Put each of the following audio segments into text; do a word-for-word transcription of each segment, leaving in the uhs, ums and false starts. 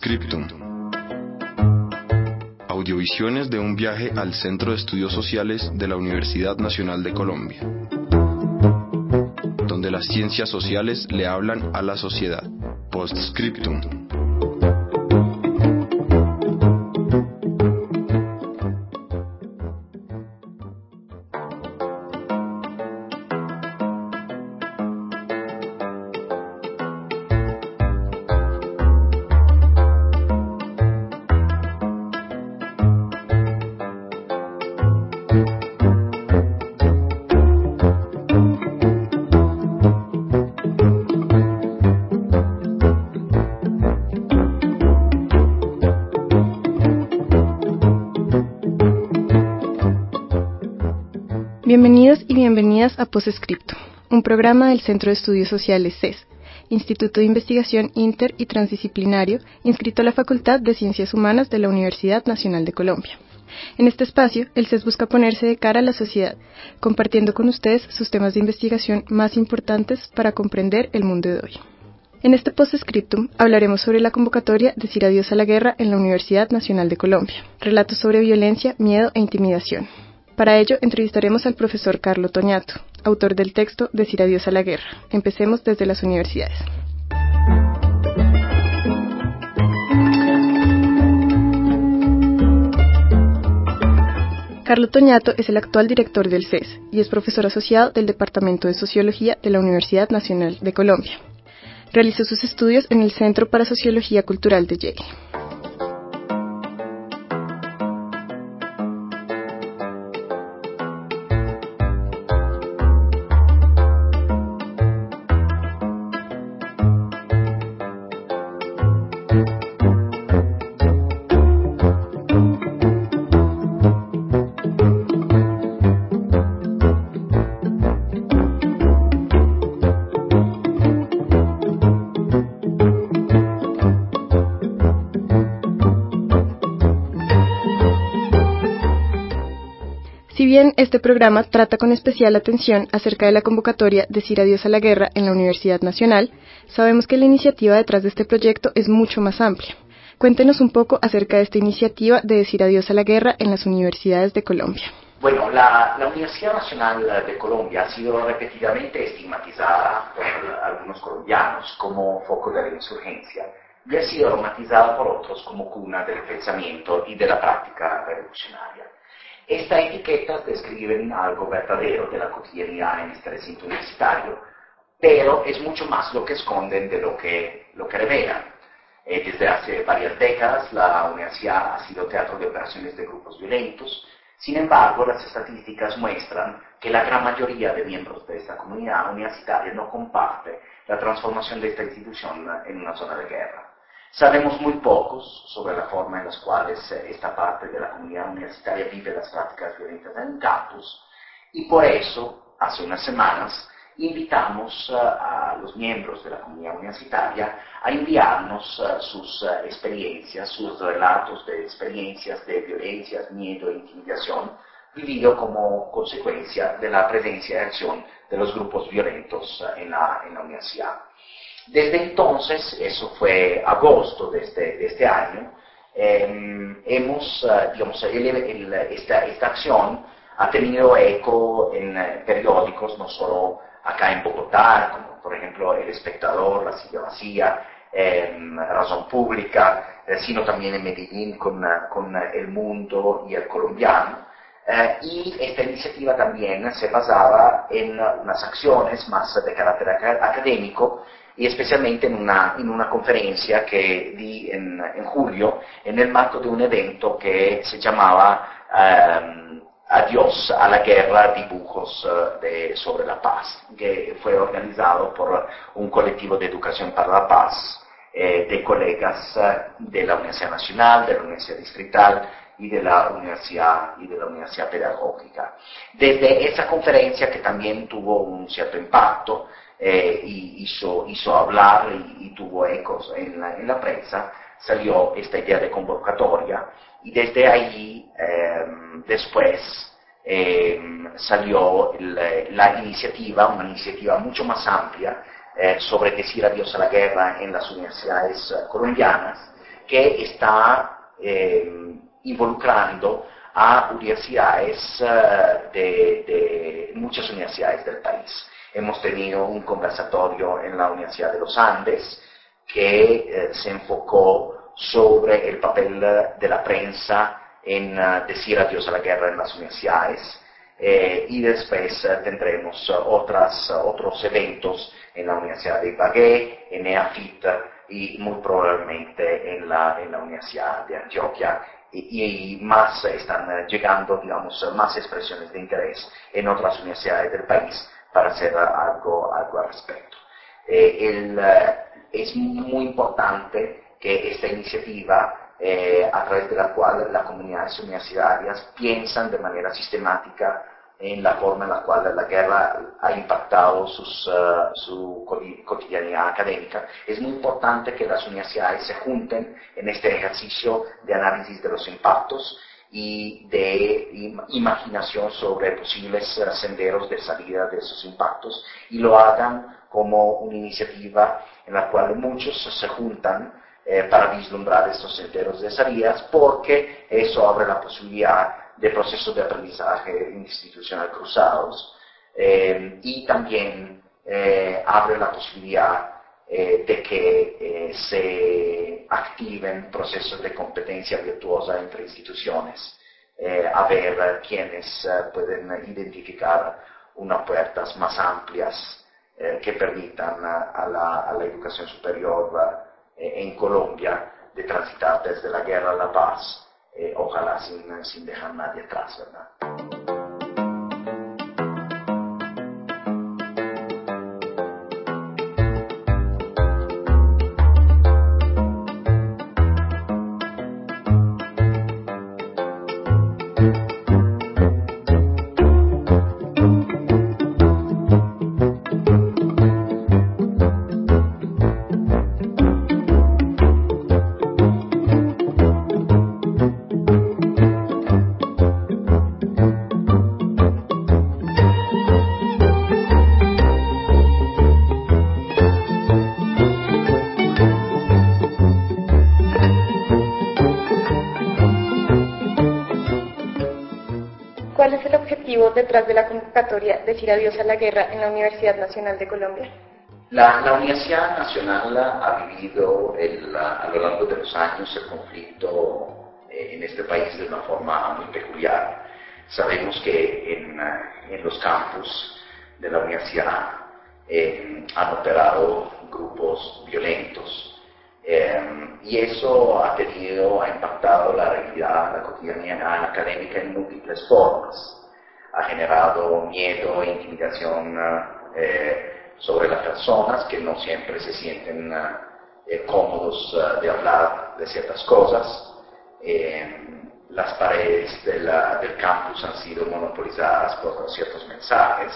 Postscriptum. Audiovisiones de un viaje al Centro de Estudios Sociales de la Universidad Nacional de Colombia, donde las ciencias sociales le hablan a la sociedad. Postscriptum. Bienvenidos y bienvenidas a Postscriptum, un programa del Centro de Estudios Sociales C E S, Instituto de Investigación Inter y Transdisciplinario, inscrito a la Facultad de Ciencias Humanas de la Universidad Nacional de Colombia. En este espacio, el C E S busca ponerse de cara a la sociedad, compartiendo con ustedes sus temas de investigación más importantes para comprender el mundo de hoy. En este Postscriptum hablaremos sobre la convocatoria Decir adiós a la guerra en la Universidad Nacional de Colombia, relatos sobre violencia, miedo e intimidación. Para ello, entrevistaremos al profesor Carlo Toñato, autor del texto Decir adiós a la guerra. Empecemos desde las universidades. Carlo Toñato es el actual director del C E S y es profesor asociado del Departamento de Sociología de la Universidad Nacional de Colombia. Realizó sus estudios en el Centro para Sociología Cultural de Yale. Si bien este programa trata con especial atención acerca de la convocatoria Decir adiós a la guerra en la Universidad Nacional, sabemos que la iniciativa detrás de este proyecto es mucho más amplia. Cuéntenos un poco acerca de esta iniciativa de Decir adiós a la guerra en las universidades de Colombia. Bueno, la, la Universidad Nacional de Colombia ha sido repetidamente estigmatizada por algunos colombianos como foco de la insurgencia y ha sido aromatizada por otros como cuna del pensamiento y de la práctica revolucionaria. Estas etiquetas describen algo verdadero de la cotidianidad en este recinto universitario, pero es mucho más lo que esconden de lo que, lo que revelan. Eh, desde hace varias décadas la universidad ha sido teatro de operaciones de grupos violentos. Sin embargo, las estadísticas muestran que la gran mayoría de miembros de esta comunidad universitaria no comparte la transformación de esta institución en una zona de guerra. Sabemos muy pocos sobre la forma en las cuales esta parte de la comunidad universitaria vive las prácticas violentas en el campus y por eso, hace unas semanas, invitamos a los miembros de la comunidad universitaria a enviarnos sus experiencias, sus relatos de experiencias de violencias, miedo e intimidación vivido como consecuencia de la presencia y acción de los grupos violentos en la, en la universidad. Desde entonces, eso fue agosto de este, de este año, eh, hemos, digamos, el, el, esta, esta acción ha tenido eco en eh, periódicos, no solo acá en Bogotá, como por ejemplo El Espectador, La Silla Vacía, eh, Razón Pública, eh, sino también en Medellín con, con El Mundo y El Colombiano. Eh, y esta iniciativa también se basaba en unas acciones más de carácter académico y especialmente en una, en una conferencia que di en, en julio en el marco de un evento que se llamaba eh, Adiós a la guerra, dibujos uh, de, sobre la paz, que fue organizado por un colectivo de educación para la paz eh, de colegas uh, de la Universidad Nacional, de la Universidad Distrital y de la Universidad, y de la Universidad Pedagógica. Desde esa conferencia, que también tuvo un cierto impacto, eh, y hizo, hizo hablar y, y tuvo ecos en la, en la prensa, salió esta idea de convocatoria, y desde ahí eh, después eh, salió el, la iniciativa, una iniciativa mucho más amplia eh, sobre decir adiós a la guerra en las universidades colombianas, que está eh, involucrando a universidades, uh, de, de muchas universidades del país. Hemos tenido un conversatorio en la Universidad de los Andes que eh, se enfocó sobre el papel de la prensa en uh, decir adiós a la guerra en las universidades, eh, y después uh, tendremos uh, otras, uh, otros eventos en la Universidad de Ibagué, en EAFIT y muy probablemente en la, en la Universidad de Antioquia. Y, y más están uh, llegando, digamos, más expresiones de interés en otras universidades del país para hacer algo, algo al respecto. Eh, el, uh, es muy importante que esta iniciativa, eh, a través de la cual las comunidades universitarias piensan de manera sistemática en la forma en la cual la guerra ha impactado sus, uh, su cotidianidad académica. Es muy importante que las universidades se junten en este ejercicio de análisis de los impactos y de im imaginación sobre posibles uh, senderos de salida de esos impactos, y lo hagan como una iniciativa en la cual muchos se juntan eh, para vislumbrar estos senderos de salidas, porque eso abre la posibilidad de procesos de aprendizaje institucional cruzados, eh, y también eh, abre la posibilidad eh, de que eh, se activen procesos de competencia virtuosa entre instituciones, eh, a ver quiénes eh, pueden identificar unas puertas más amplias eh, que permitan a, a, la, a la educación superior eh, en Colombia de transitar desde la guerra a la paz. Eh, ojalá sin, sin dejar a nadie atrás, ¿verdad? ¿Cuál es el objetivo detrás de la convocatoria Decir Adiós a la Guerra en la Universidad Nacional de Colombia? La, la Universidad Nacional ha vivido el, a lo largo de los años el conflicto eh, en este país de una forma muy peculiar. Sabemos que en, en los campus de la universidad eh, han operado grupos violentos, eh, y eso ha tenido, ha impactado la realidad, la cotidianidad académica en múltiples formas. Ha generado miedo e intimidación eh, sobre las personas que no siempre se sienten eh, cómodos uh, de hablar de ciertas cosas. Eh, las paredes de la, del campus han sido monopolizadas por ciertos mensajes,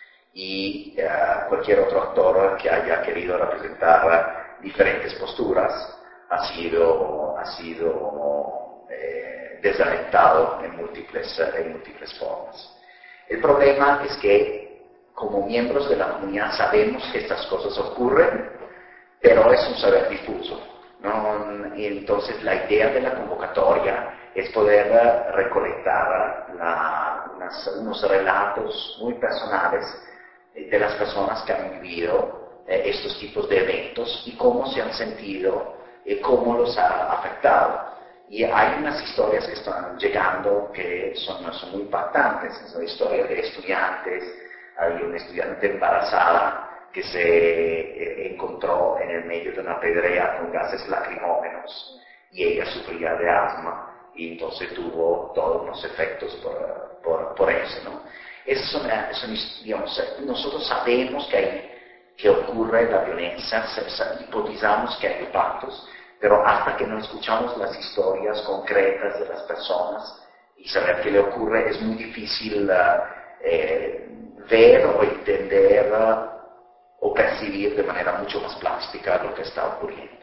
y uh, cualquier otro actor que haya querido representar diferentes posturas ha sido, ha sido eh, desalentado en múltiples, en múltiples formas. El problema es que como miembros de la comunidad sabemos que estas cosas ocurren, pero es un saber difuso, ¿no? Y entonces la idea de la convocatoria es poder recolectar la, unas, unos relatos muy personales de las personas que han vivido eh, estos tipos de eventos y cómo se han sentido y cómo los ha afectado. Y hay unas historias que están llegando que son, son muy impactantes, son historias de estudiantes. Hay una estudiante embarazada que se eh, encontró en el medio de una pedrea con gases lacrimógenos, y ella sufría de asma y entonces tuvo todos los efectos por, por, por eso, ¿no? Esas son, son, digamos, nosotros sabemos que, hay, que ocurre la violencia, hipotizamos que hay impactos, pero hasta que no escuchamos las historias concretas de las personas y saber qué le ocurre, es muy difícil uh, eh, ver o entender uh, o percibir de manera mucho más plástica lo que está ocurriendo.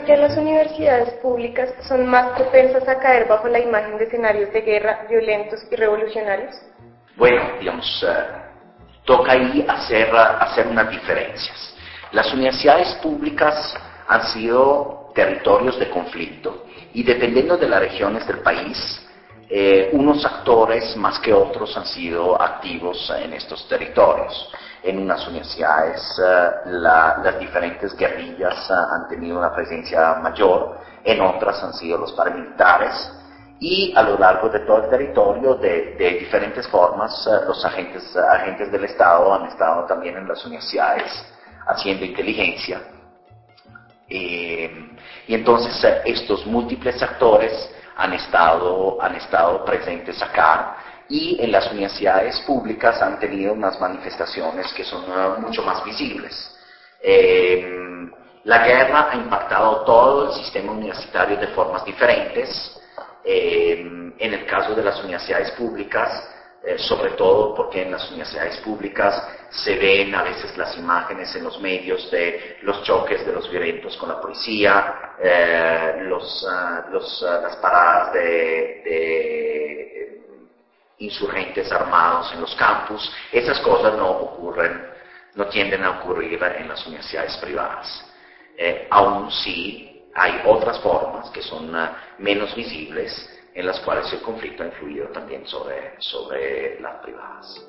¿Por qué las universidades públicas son más propensas a caer bajo la imagen de escenarios de guerra violentos y revolucionarios? Bueno, digamos, eh, toca ahí hacer, hacer unas diferencias. Las universidades públicas han sido territorios de conflicto y dependiendo de las regiones del país, eh, unos actores más que otros han sido activos en estos territorios. En unas universidades eh, la, las diferentes guerrillas eh, han tenido una presencia mayor, en otras han sido los paramilitares y a lo largo de todo el territorio de, de diferentes formas eh, los agentes, agentes del Estado han estado también en las universidades haciendo inteligencia. Eh, y entonces eh, estos múltiples actores han estado, han estado presentes acá y en las universidades públicas han tenido unas manifestaciones que son uh, mucho más visibles. Eh, la guerra ha impactado todo el sistema universitario de formas diferentes. Eh, en el caso de las universidades públicas, eh, sobre todo porque en las universidades públicas se ven a veces las imágenes en los medios de los choques de los violentos con la policía, eh, los, uh, los, uh, las paradas de, de insurgentes armados en los campus. Esas cosas no ocurren, no tienden a ocurrir en las universidades privadas. Eh, aún sí hay otras formas que son uh, menos visibles en las cuales el conflicto ha influido también sobre, sobre las privadas.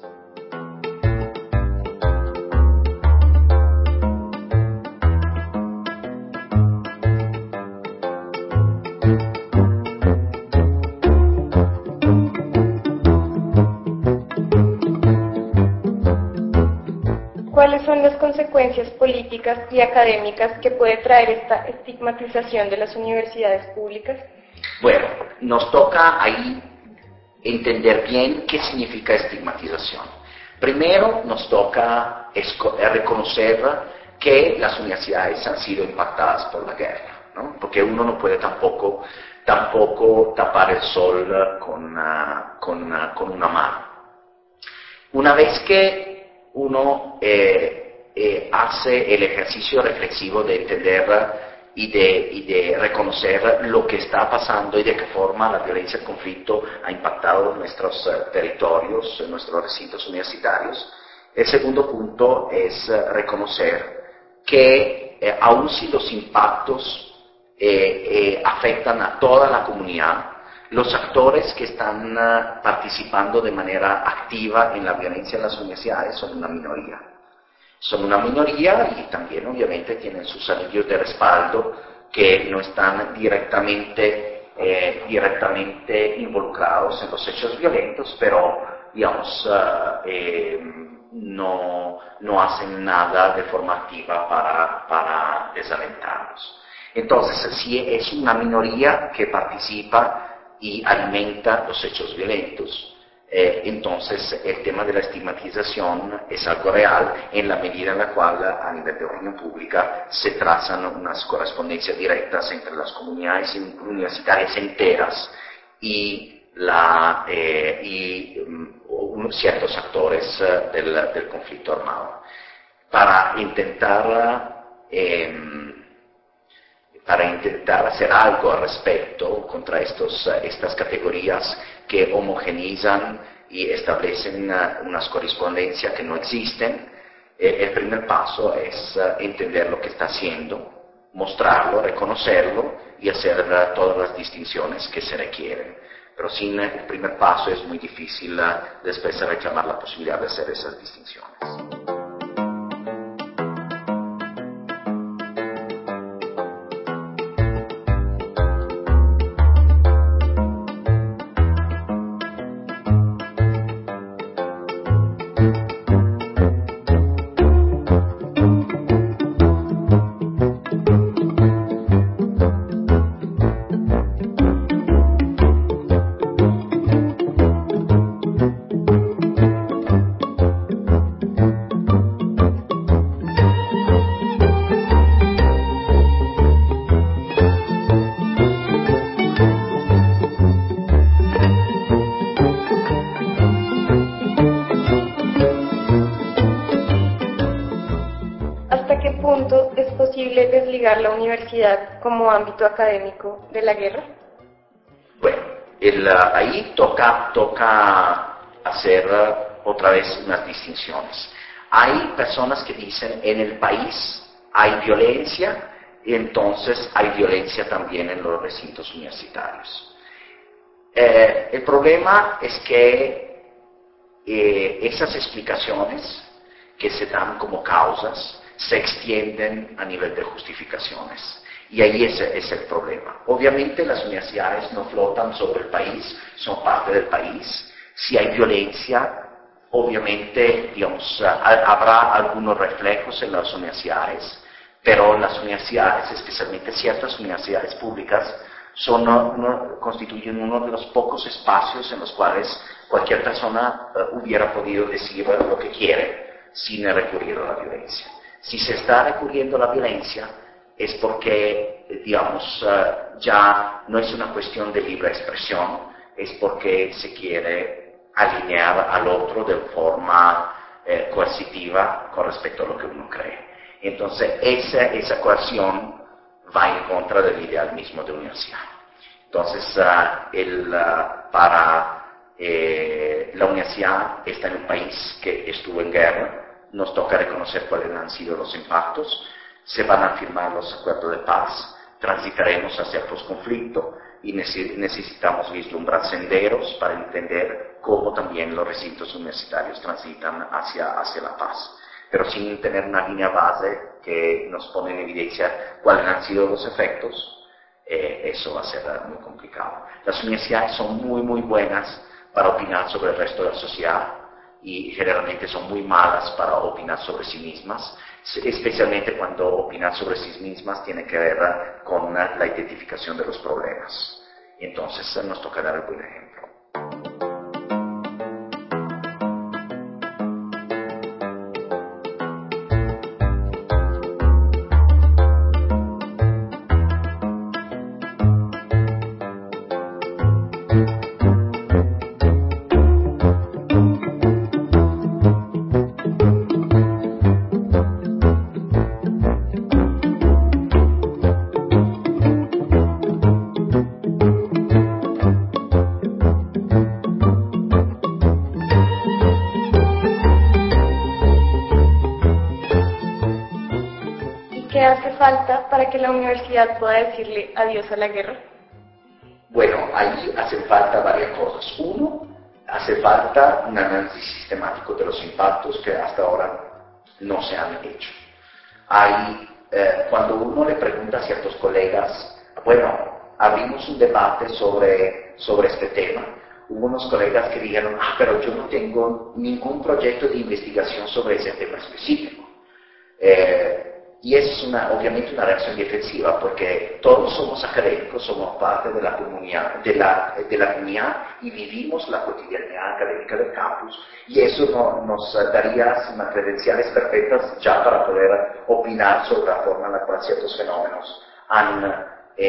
¿Cuáles son las consecuencias políticas y académicas que puede traer esta estigmatización de las universidades públicas? Bueno, nos toca ahí entender bien qué significa estigmatización. Primero nos toca reconocer que las universidades han sido impactadas por la guerra, ¿no? Porque uno no puede tampoco, tampoco tapar el sol con, uh, con, uh, con una mano. Una vez que uno eh, eh, hace el ejercicio reflexivo de entender y de, y de reconocer lo que está pasando y de qué forma la violencia del conflicto ha impactado nuestros uh, territorios, en nuestros recintos universitarios. El segundo punto es uh, reconocer que eh, aun si los impactos eh, eh, afectan a toda la comunidad, los actores que están uh, participando de manera activa en la violencia en las universidades son una minoría. Son una minoría y también obviamente tienen sus anillos de respaldo que no están directamente, eh, directamente involucrados en los hechos violentos, pero digamos uh, eh, no, no hacen nada de forma activa para, para desalentarlos. Entonces, si es una minoría que participa y alimenta los hechos violentos, Eh, entonces el tema de la estigmatización es algo real en la medida en la cual a nivel de opinión pública se trazan unas correspondencias directas entre las comunidades universitarias enteras y, la, eh, y um, ciertos actores uh, del, del conflicto armado. Para intentar eh, para intentar hacer algo al respecto contra estos, estas categorías que homogenizan y establecen una, unas correspondencias que no existen. Eh, el primer paso es uh, entender lo que está haciendo, mostrarlo, reconocerlo y hacer uh, todas las distinciones que se requieren. Pero sin uh, el primer paso es muy difícil uh, después reclamar la posibilidad de hacer esas distinciones. desligar la universidad como ámbito académico de la guerra? Bueno, el, ahí toca, toca hacer otra vez unas distinciones. Hay personas que dicen en el país hay violencia y entonces hay violencia también en los recintos universitarios. Eh, el problema es que eh, esas explicaciones que se dan como causas se extienden a nivel de justificaciones. Y ahí ese es el problema. Obviamente las universidades no flotan sobre el país, son parte del país. Si hay violencia, obviamente, digamos, habrá algunos reflejos en las universidades, pero las universidades, especialmente ciertas universidades públicas, son uno, constituyen uno de los pocos espacios en los cuales cualquier persona uh, hubiera podido decir lo que quiere sin recurrir a la violencia. Si se está recurriendo a la violencia, es porque, digamos, uh, ya no es una cuestión de libre expresión, es porque se quiere alinear al otro de forma eh, coercitiva con respecto a lo que uno cree. Entonces, esa, esa coerción va en contra del ideal mismo de universidad. Entonces, uh, el, uh, para eh, la universidad está en un país que estuvo en guerra, nos toca reconocer cuáles han sido los impactos, se van a firmar los acuerdos de paz, transitaremos hacia el posconflicto y necesitamos vislumbrar senderos para entender cómo también los recintos universitarios transitan hacia, hacia la paz. Pero sin tener una línea base que nos pone en evidencia cuáles han sido los efectos, eh, eso va a ser muy complicado. Las universidades son muy, muy buenas para opinar sobre el resto de la sociedad y generalmente son muy malas para opinar sobre sí mismas, especialmente cuando opinar sobre sí mismas tiene que ver con la identificación de los problemas. Entonces nos toca dar el buen ejemplo. Para que la universidad pueda decirle adiós a la guerra? Bueno, ahí hacen falta varias cosas. Uno, hace falta un análisis sistemático de los impactos que hasta ahora no se han hecho. Hay, eh, cuando uno le pregunta a ciertos colegas, bueno, abrimos un debate sobre, sobre este tema, hubo unos colegas que dijeron, ah, pero yo no tengo ningún proyecto de investigación sobre ese tema específico. Eh, Y es una, obviamente una reacción defensiva, porque todos somos académicos, somos parte de la comunidad, de la, de la comunidad y vivimos la cotidianidad académica del campus, y eso no, nos daría unas credenciales perfectas ya para poder opinar sobre la forma en la cual ciertos fenómenos han,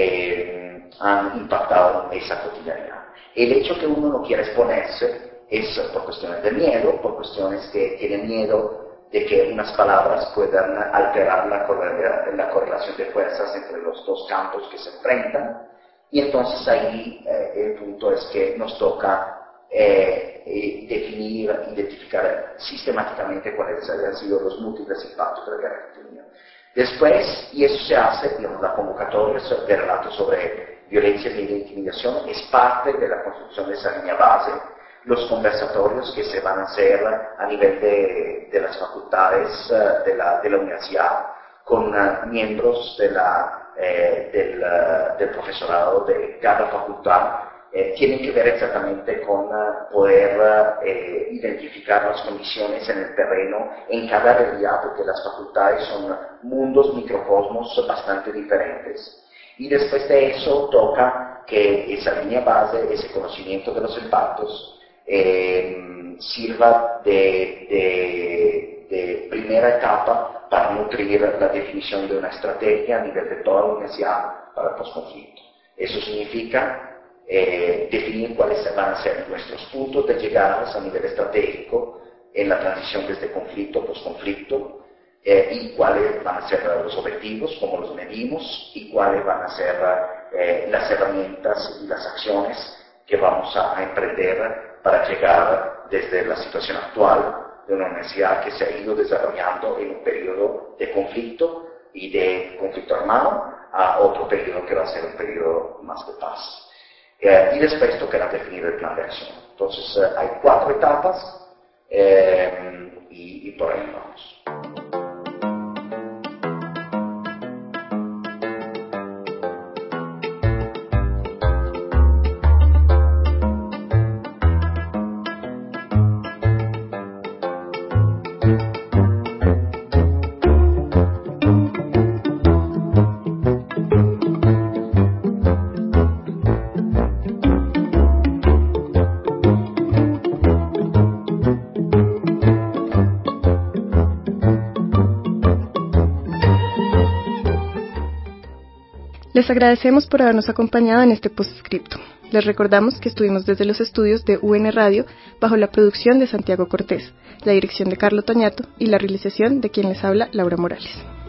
eh, han impactado esa cotidianidad. El hecho que uno no quiera exponerse es por cuestiones de miedo, por cuestiones que tienen miedo de que unas palabras puedan alterar la, correla, la correlación de fuerzas entre los dos campos que se enfrentan, y entonces ahí eh, el punto es que nos toca eh, eh, definir, identificar sistemáticamente cuáles han sido los múltiples impactos de la guerra que tenía. Después, y eso se hace, digamos, la convocatoria de relatos sobre violencia e intimidación es parte de la construcción de esa línea base. Los conversatorios que se van a hacer a nivel de, de las facultades de la, de la universidad con uh, miembros de la, eh, del, uh, del profesorado de cada facultad eh, tienen que ver exactamente con uh, poder uh, eh, identificar las condiciones en el terreno en cada realidad, porque las facultades son mundos, microcosmos bastante diferentes. Y después de eso toca que esa línea base, ese conocimiento de los impactos, Eh, sirva de, de, de primera etapa para nutrir la definición de una estrategia a nivel de toda la universidad para el posconflicto. Eso significa eh, definir cuáles van a ser nuestros puntos de llegada a nivel estratégico en la transición desde conflicto a posconflicto, eh, y cuáles van a ser los objetivos, cómo los medimos y cuáles van a ser eh, las herramientas y las acciones que vamos a, a emprender para llegar desde la situación actual de una universidad que se ha ido desarrollando en un periodo de conflicto y de conflicto armado a otro periodo que va a ser un periodo más de paz. Eh, y después tocará definir el plan de acción. Entonces eh, hay cuatro etapas eh, y, y por ahí vamos. Les agradecemos por habernos acompañado en este postscripto. Les recordamos que estuvimos desde los estudios de U N Radio bajo la producción de Santiago Cortés, la dirección de Carlos Toñato y la realización de quien les habla, Laura Morales.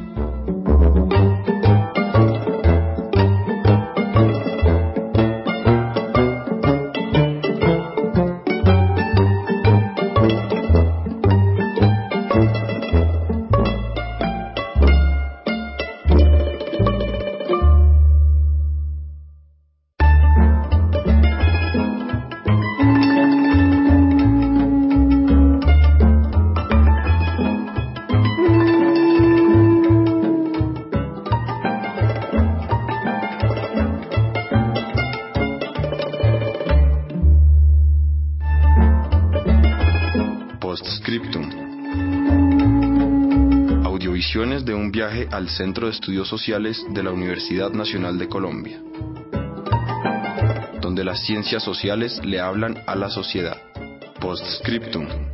Postscriptum. Audiovisiones de un viaje al Centro de Estudios Sociales de la Universidad Nacional de Colombia, donde las ciencias sociales le hablan a la sociedad. Postscriptum.